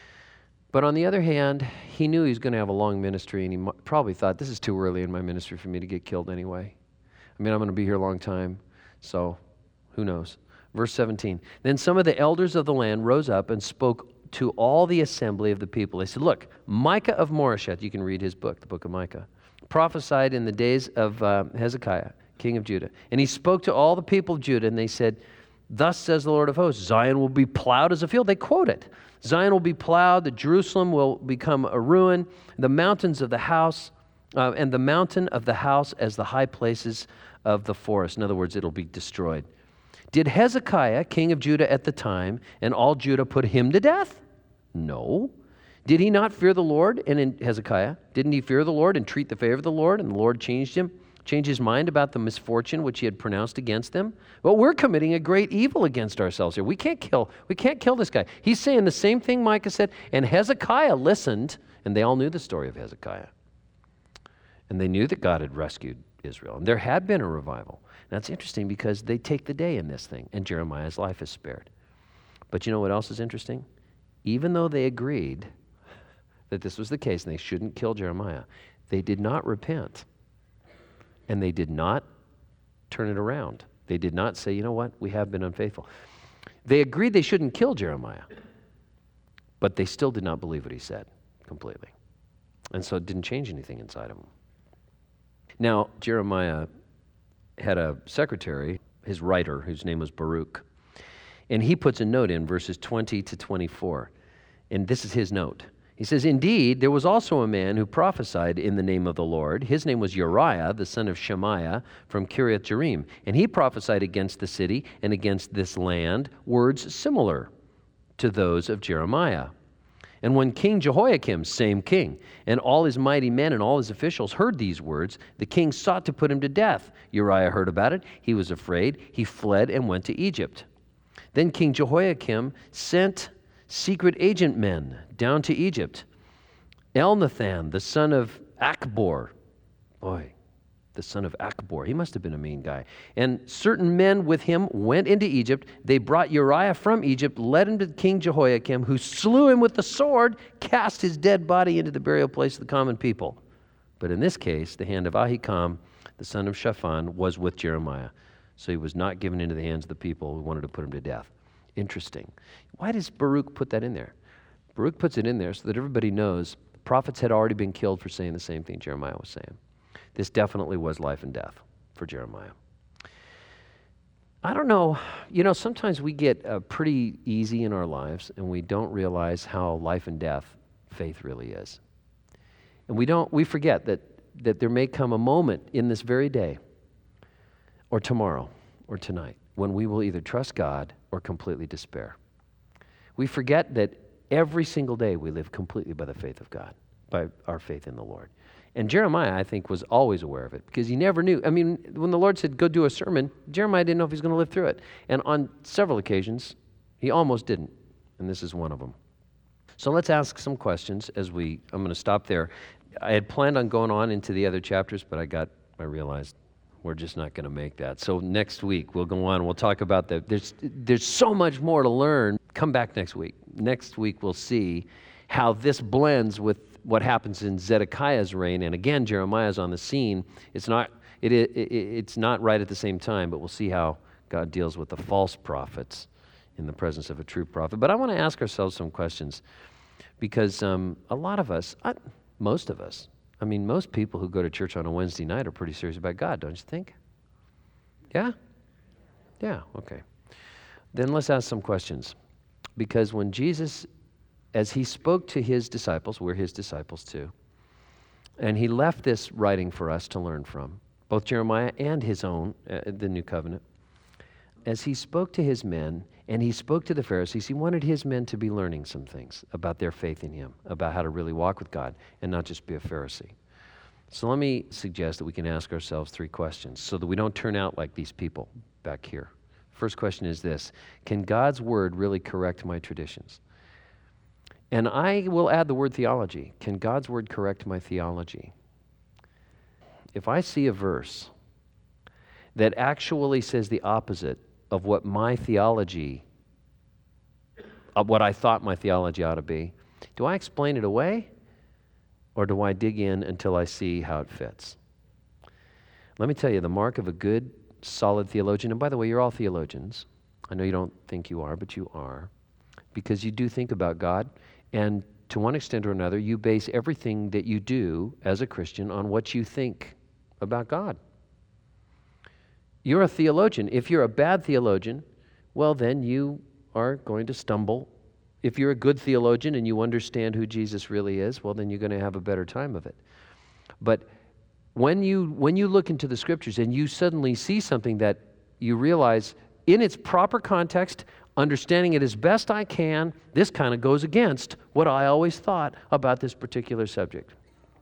Speaker 1: But on the other hand, he knew he was going to have a long ministry, and he probably thought, this is too early in my ministry for me to get killed anyway. I mean, I'm going to be here a long time, so who knows? Verse 17, then some of the elders of the land rose up and spoke to all the assembly of the people. They said, look, Micah of Moresheth, you can read his book, the book of Micah, prophesied in the days of Hezekiah, king of Judah. And he spoke to all the people of Judah, and they said, thus says the Lord of hosts, Zion will be plowed as a field. They quote it. Zion will be plowed, the Jerusalem will become a ruin, the mountains of the house, and the mountain of the house as the high places of the forest. In other words, it'll be destroyed. Did Hezekiah, king of Judah at the time, and all Judah put him to death? No. Did he not fear the Lord? And in Hezekiah, didn't he fear the Lord and treat the favor of the Lord? And the Lord changed his mind about the misfortune which he had pronounced against them? Well, we're committing a great evil against ourselves here. We can't kill this guy. He's saying the same thing Micah said, and Hezekiah listened, and they all knew the story of Hezekiah. And they knew that God had rescued Israel, and there had been a revival. Now, it's interesting because they take the day in this thing, and Jeremiah's life is spared. But you know what else is interesting? Even though they agreed that this was the case and they shouldn't kill Jeremiah, they did not repent. And they did not turn it around. They did not say, you know what, we have been unfaithful. They agreed they shouldn't kill Jeremiah, but they still did not believe what he said completely. And so it didn't change anything inside of them. Now, Jeremiah had a secretary, his writer, whose name was Baruch. And he puts a note in verses 20 to 24. And this is his note. He says, indeed, there was also a man who prophesied in the name of the Lord. His name was Uriah, the son of Shemaiah, from Kiriath Jearim. And he prophesied against the city and against this land words similar to those of Jeremiah. And when King Jehoiakim, same king, and all his mighty men and all his officials heard these words, the king sought to put him to death. Uriah heard about it. He was afraid. He fled and went to Egypt. Then King Jehoiakim sent secret agent men down to Egypt. Elnathan, the son of Achbor. Boy, the son of Achbor. He must have been a mean guy. And certain men with him went into Egypt. They brought Uriah from Egypt, led him to King Jehoiakim, who slew him with the sword, cast his dead body into the burial place of the common people. But in this case, the hand of Ahikam, the son of Shaphan, was with Jeremiah. So he was not given into the hands of the people who wanted to put him to death. Interesting. Why does Baruch put that in there? Baruch puts it in there so that everybody knows the prophets had already been killed for saying the same thing Jeremiah was saying. This definitely was life and death for Jeremiah. I don't know, sometimes we get pretty easy in our lives and we don't realize how life and death faith really is. And we forget that there may come a moment in this very day or tomorrow or tonight when we will either trust God or completely despair. We forget that every single day we live completely by the faith of God, by our faith in the Lord. And Jeremiah, I think, was always aware of it because he never knew. I mean, when the Lord said, go do a sermon, Jeremiah didn't know if he was going to live through it. And on several occasions, he almost didn't. And this is one of them. So let's ask some questions I'm going to stop there. I had planned on going on into the other chapters, but I realized we're just not going to make that. So next week, we'll go on. We'll talk about there's so much more to learn. Come back next week. Next week, we'll see how this blends with what happens in Zedekiah's reign. And again, Jeremiah's on the scene. It's not right at the same time, but we'll see how God deals with the false prophets in the presence of a true prophet. But I want to ask ourselves some questions because a lot of us, most of us, most people who go to church on a Wednesday night are pretty serious about God, don't you think? Yeah? Yeah, okay. Then let's ask some questions. Because when Jesus, as he spoke to his disciples, we're his disciples too, And he left this writing for us to learn from, both Jeremiah and his own, the New Covenant. As he spoke to his men and he spoke to the Pharisees, he wanted his men to be learning some things about their faith in him, about how to really walk with God and not just be a Pharisee. So let me suggest that we can ask ourselves 3 questions so that we don't turn out like these people back here. First question is this: can God's word really correct my traditions? And I will add the word theology. Can God's word correct my theology? If I see a verse that actually says the opposite of what my theology, of what I thought my theology ought to be, do I explain it away, or do I dig in until I see how it fits? Let me tell you, the mark of a good, solid theologian, and by the way, you're all theologians. I know you don't think you are, but you are, because you do think about God, and to one extent or another, you base everything that you do as a Christian on what you think about God. You're a theologian. If you're a bad theologian, well, then you are going to stumble. If you're a good theologian and you understand who Jesus really is, well, then you're going to have a better time of it. But when you look into the Scriptures and you suddenly see something that you realize in its proper context, understanding it as best I can, this kind of goes against what I always thought about this particular subject.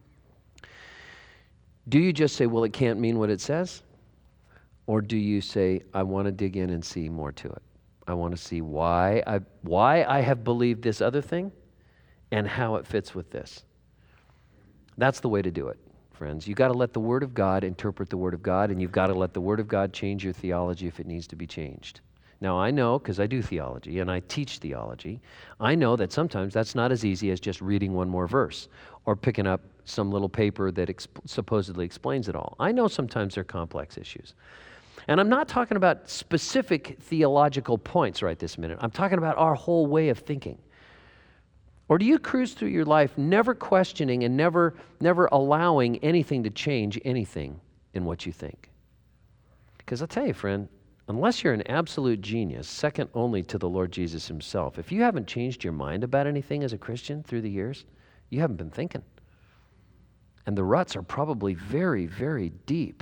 Speaker 1: Do you just say, well, it can't mean what it says? Or do you say, I want to dig in and see more to it? I want to see why I have believed this other thing and how it fits with this. That's the way to do it, friends. You've got to let the Word of God interpret the Word of God, and you've got to let the Word of God change your theology if it needs to be changed. Now, I know, because I do theology and I teach theology, I know that sometimes that's not as easy as just reading one more verse or picking up some little paper that supposedly explains it all. I know sometimes they're complex issues. And I'm not talking about specific theological points right this minute. I'm talking about our whole way of thinking. Or do you cruise through your life never questioning and never allowing anything to change anything in what you think? Because I'll tell you, friend, unless you're an absolute genius, second only to the Lord Jesus himself, if you haven't changed your mind about anything as a Christian through the years, you haven't been thinking. And the ruts are probably very, very deep.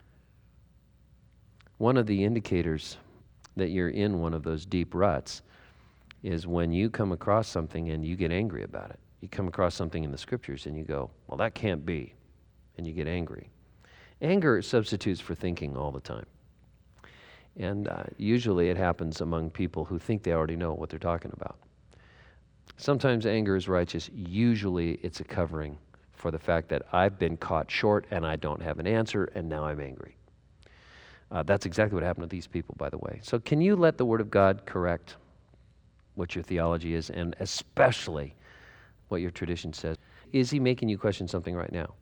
Speaker 1: One of the indicators that you're in one of those deep ruts is when you come across something and you get angry about it. You come across something in the Scriptures and you go, well, that can't be, and you get angry. Anger substitutes for thinking all the time. And usually it happens among people who think they already know what they're talking about. Sometimes anger is righteous. Usually it's a covering for the fact that I've been caught short and I don't have an answer, and now I'm angry. That's exactly what happened to these people, by the way. So can you let the Word of God correct what your theology is, and especially what your tradition says? Is he making you question something right now?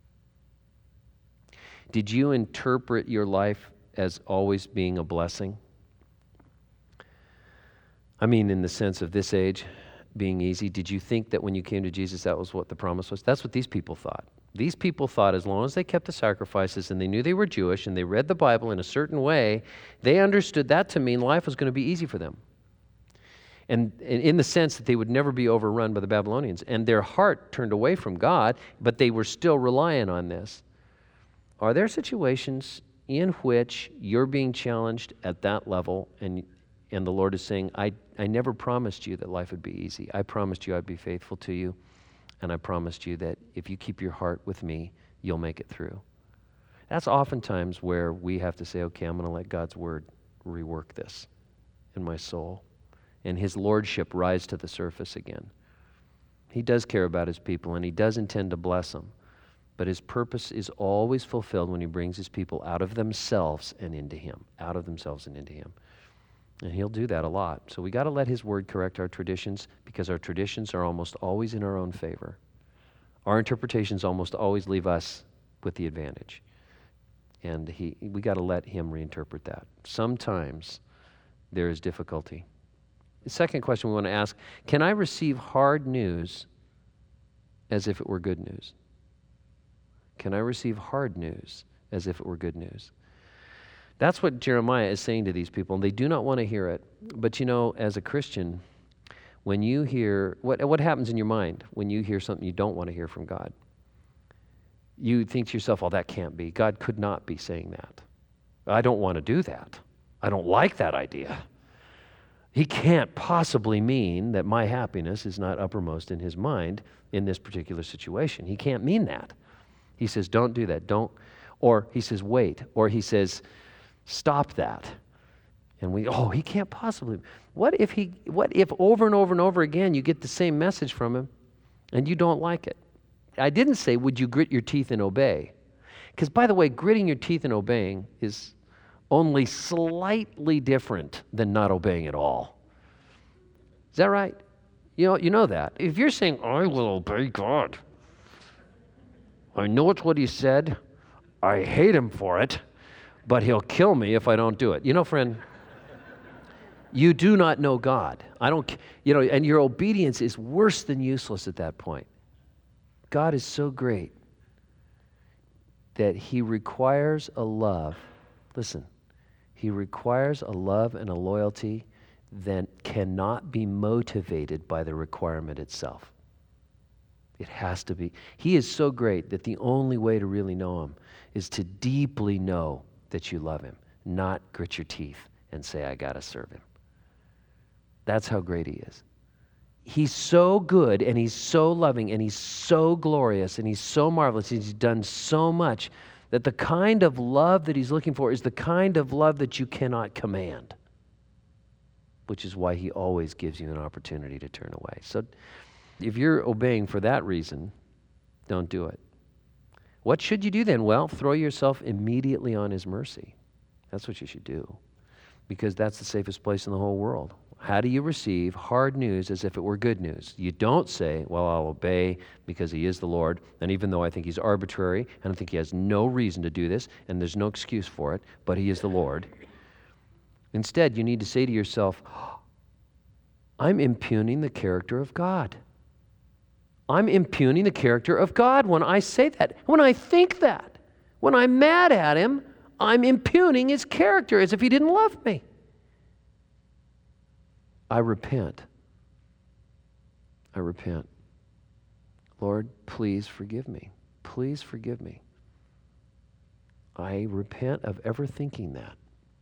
Speaker 1: Did you interpret your life as always being a blessing? I mean, in the sense of this age being easy. Did you think that when you came to Jesus, that was what the promise was? That's what these people thought. These people thought as long as they kept the sacrifices and they knew they were Jewish and they read the Bible in a certain way, they understood that to mean life was going to be easy for them. And in the sense that they would never be overrun by the Babylonians. And their heart turned away from God, but they were still reliant on this. Are there situations in which you're being challenged at that level and the Lord is saying, I never promised you that life would be easy. I promised you I'd be faithful to you. And I promised you that if you keep your heart with me, you'll make it through. That's oftentimes where we have to say, okay, I'm going to let God's Word rework this in my soul. And His Lordship rise to the surface again. He does care about His people, and He does intend to bless them. But His purpose is always fulfilled when He brings His people out of themselves and into Him. Out of themselves and into Him. And He'll do that a lot. So we got to let His Word correct our traditions, because our traditions are almost always in our own favor. Our interpretations almost always leave us with the advantage. And we got to let Him reinterpret that. Sometimes there is difficulty. The second question we want to ask, can I receive hard news as if it were good news? Can I receive hard news as if it were good news? That's what Jeremiah is saying to these people, and they do not want to hear it. But you know, as a Christian, when you hear, what happens in your mind when you hear something you don't want to hear from God? you think to yourself, oh, that can't be. God could not be saying that. I don't want to do that. I don't like that idea. He can't possibly mean that my happiness is not uppermost in his mind in this particular situation. He can't mean that. He says, don't do that. Don't. Or he says, wait. Or he says, stop that. And he can't possibly. What if over and over and over again you get the same message from him and you don't like it? I didn't say, would you grit your teeth and obey? Because, by the way, gritting your teeth and obeying is only slightly different than not obeying at all. Is that right? You know that. If you're saying, I will obey God, I know it's what he said, I hate him for it, but he'll kill me if I don't do it. You know, friend, you do not know God. And your obedience is worse than useless at that point. God is so great that he requires a love. Listen, he requires a love and a loyalty that cannot be motivated by the requirement itself. It has to be. He is so great that the only way to really know him is to deeply know that you love him, not grit your teeth and say, I got to serve him. That's how great he is. He's so good, and he's so loving, and he's so glorious, and he's so marvelous, and he's done so much that the kind of love that he's looking for is the kind of love that you cannot command, which is why he always gives you an opportunity to turn away. So if you're obeying for that reason, don't do it. What should you do then? Well, throw yourself immediately on his mercy. That's what you should do, because that's the safest place in the whole world. How do you receive hard news as if it were good news? You don't say, well, I'll obey because he is the Lord, and even though I think he's arbitrary, and I think he has no reason to do this, and there's no excuse for it, but he is the Lord. Instead, you need to say to yourself, I'm impugning the character of God. I'm impugning the character of God when I say that, when I think that. When I'm mad at him, I'm impugning his character as if he didn't love me. I repent. I repent. Lord, please forgive me. Please forgive me. I repent of ever thinking that.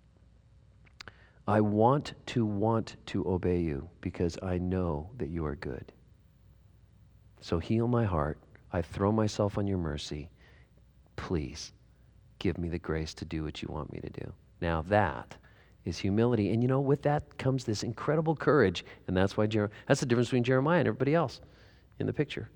Speaker 1: I want to obey you because I know that you are good. So heal my heart. I throw myself on your mercy. Please give me the grace to do what you want me to do. Now that is humility. And with that comes this incredible courage. And that's why that's the difference between Jeremiah and everybody else in the picture.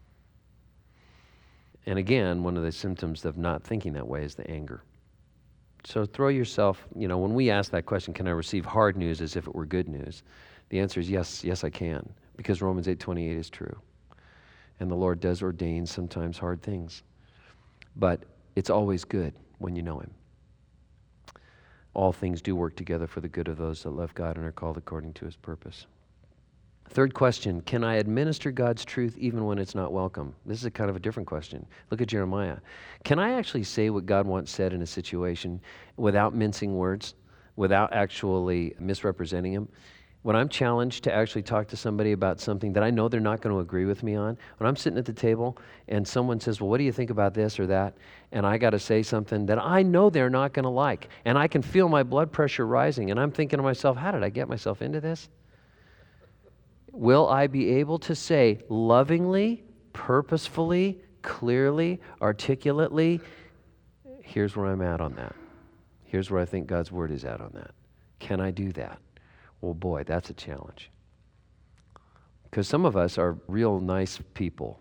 Speaker 1: And again, one of the symptoms of not thinking that way is the anger. So throw yourself, when we ask that question, can I receive hard news as if it were good news? The answer is yes, I can. Because Romans 8:28 is true. And the Lord does ordain sometimes hard things. But it's always good when you know him. All things do work together for the good of those that love God and are called according to his purpose. Third question, can I administer God's truth even when it's not welcome? This is a kind of a different question. Look at Jeremiah. Can I actually say what God once said in a situation without mincing words, without actually misrepresenting him? When I'm challenged to actually talk to somebody about something that I know they're not going to agree with me on, when I'm sitting at the table and someone says, well, what do you think about this or that? And I got to say something that I know they're not going to like. And I can feel my blood pressure rising. And I'm thinking to myself, how did I get myself into this? Will I be able to say lovingly, purposefully, clearly, articulately, here's where I'm at on that. Here's where I think God's word is at on that. Can I do that? Well, boy, that's a challenge. Because some of us are real nice people.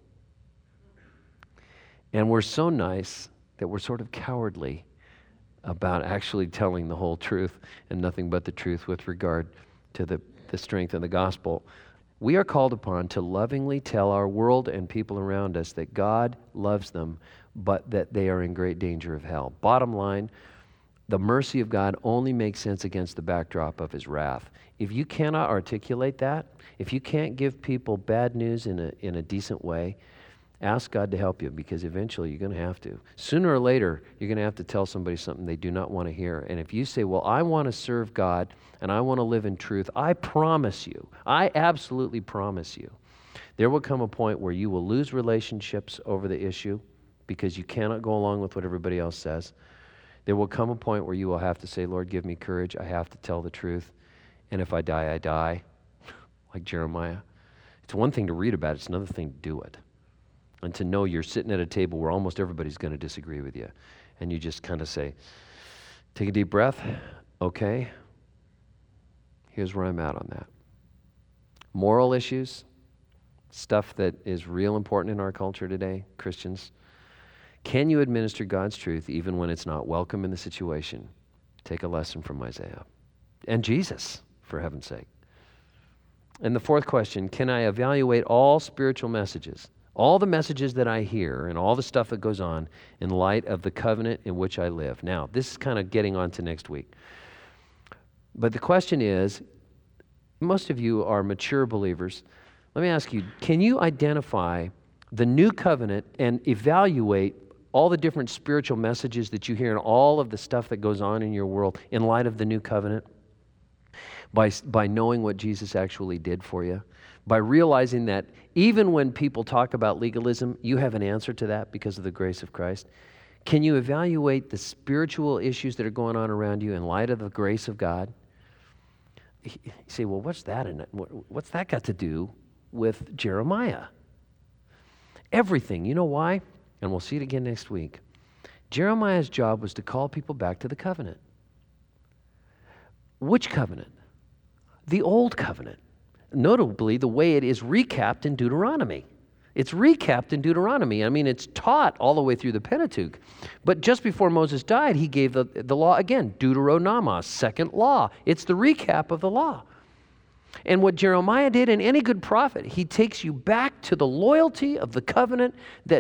Speaker 1: And we're so nice that we're sort of cowardly about actually telling the whole truth and nothing but the truth with regard to the strength of the gospel. We are called upon to lovingly tell our world and people around us that God loves them, but that they are in great danger of hell. Bottom line, the mercy of God only makes sense against the backdrop of his wrath. If you cannot articulate that, if you can't give people bad news in a decent way, ask God to help you, because eventually you're going to have to. Sooner or later, you're going to have to tell somebody something they do not want to hear. And if you say, well, I want to serve God and I want to live in truth, I promise you, I absolutely promise you, there will come a point where you will lose relationships over the issue because you cannot go along with what everybody else says. There will come a point where you will have to say, Lord, give me courage. I have to tell the truth. And if I die, I die, like Jeremiah. It's one thing to read about it. It's another thing to do it. And to know you're sitting at a table where almost everybody's going to disagree with you. And you just kind of say, take a deep breath. Okay, here's where I'm at on that. Moral issues, stuff that is real important in our culture today, Christians. Can you administer God's truth even when it's not welcome in the situation? Take a lesson from Isaiah and Jesus, for heaven's sake. And the fourth question, can I evaluate all spiritual messages, all the messages that I hear and all the stuff that goes on in light of the covenant in which I live? Now, this is kind of getting on to next week. But the question is, most of you are mature believers. Let me ask you, can you identify the new covenant and evaluate all the different spiritual messages that you hear and all of the stuff that goes on in your world in light of the new covenant? By knowing what Jesus actually did for you, by realizing that even when people talk about legalism, you have an answer to that because of the grace of Christ. Can you evaluate the spiritual issues that are going on around you in light of the grace of God? You say, well, what's that what's that got to do with Jeremiah? Everything. You know why? And we'll see it again next week. Jeremiah's job was to call people back to the covenant. Which covenant? The old covenant. Notably, the way it is recapped in Deuteronomy. It's recapped in Deuteronomy. I mean, it's taught all the way through the Pentateuch. But just before Moses died, he gave the law again, Deuteronomos, second law. It's the recap of the law. And what Jeremiah did, and any good prophet, he takes you back to the loyalty of the covenant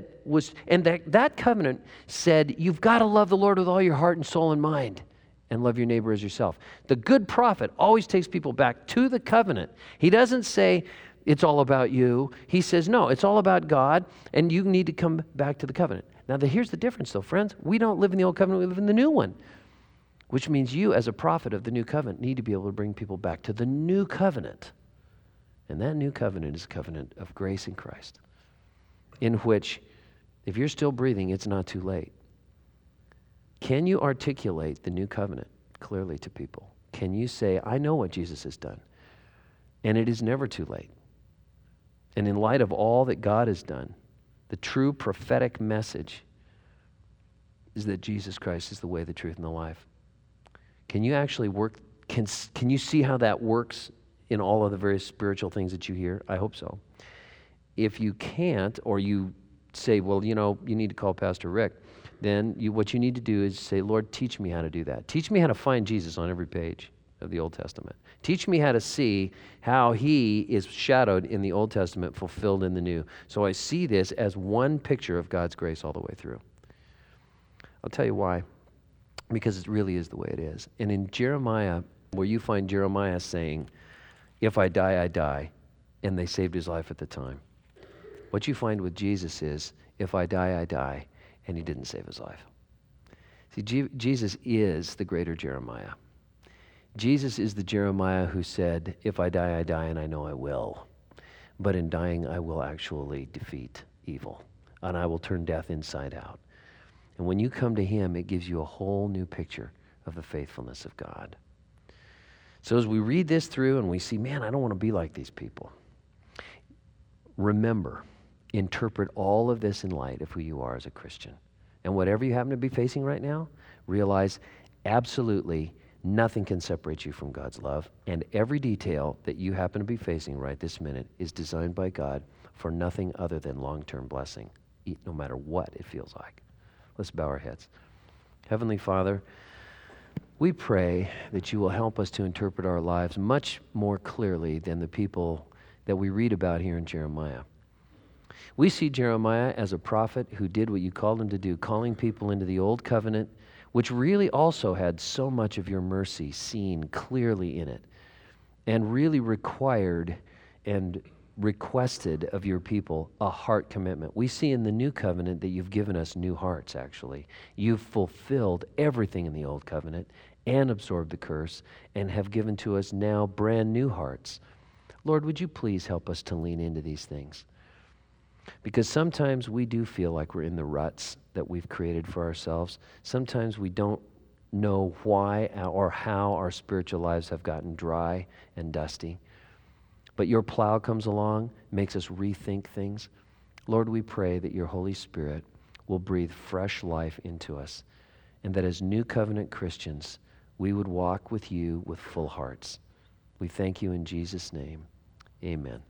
Speaker 1: that covenant said, you've got to love the Lord with all your heart and soul and mind, and love your neighbor as yourself. The good prophet always takes people back to the covenant. He doesn't say, it's all about you. He says, no, it's all about God, and you need to come back to the covenant. Now, here's the difference, though, friends. We don't live in the old covenant, we live in the new one, which means you, as a prophet of the new covenant, need to be able to bring people back to the new covenant. And that new covenant is a covenant of grace in Christ, in which, if you're still breathing, it's not too late. Can you articulate the new covenant clearly to people? Can you say, I know what Jesus has done, and it is never too late? And in light of all that God has done, the true prophetic message is that Jesus Christ is the way, the truth, and the life. Can you actually work, can you see how that works in all of the various spiritual things that you hear? I hope so. If you can't, or you say, well, you need to call Pastor Rick, then what you need to do is say, Lord, teach me how to do that. Teach me how to find Jesus on every page of the Old Testament. Teach me how to see how he is shadowed in the Old Testament, fulfilled in the New. So I see this as one picture of God's grace all the way through. I'll tell you why. Because it really is the way it is. And in Jeremiah, where you find Jeremiah saying, if I die, I die, and they saved his life at the time. What you find with Jesus is, if I die, I die, and he didn't save his life. See, Jesus is the greater Jeremiah. Jesus is the Jeremiah who said, if I die, I die, and I know I will. But in dying, I will actually defeat evil, and I will turn death inside out. And when you come to him, it gives you a whole new picture of the faithfulness of God. So as we read this through and we see, man, I don't want to be like these people. Remember, interpret all of this in light of who you are as a Christian. And whatever you happen to be facing right now, realize absolutely nothing can separate you from God's love. And every detail that you happen to be facing right this minute is designed by God for nothing other than long-term blessing, no matter what it feels like. Let's bow our heads. Heavenly Father, we pray that you will help us to interpret our lives much more clearly than the people that we read about here in Jeremiah. We see Jeremiah as a prophet who did what you called him to do, calling people into the old covenant, which really also had so much of your mercy seen clearly in it, and really required and requested of your people a heart commitment. We see in the new covenant that you've given us new hearts, actually. You've fulfilled everything in the old covenant and absorbed the curse and have given to us now brand new hearts. Lord, would you please help us to lean into these things? Because sometimes we do feel like we're in the ruts that we've created for ourselves. Sometimes we don't know why or how our spiritual lives have gotten dry and dusty. But your plow comes along, makes us rethink things. Lord, we pray that your Holy Spirit will breathe fresh life into us, and that as new covenant Christians, we would walk with you with full hearts. We thank you in Jesus' name. Amen.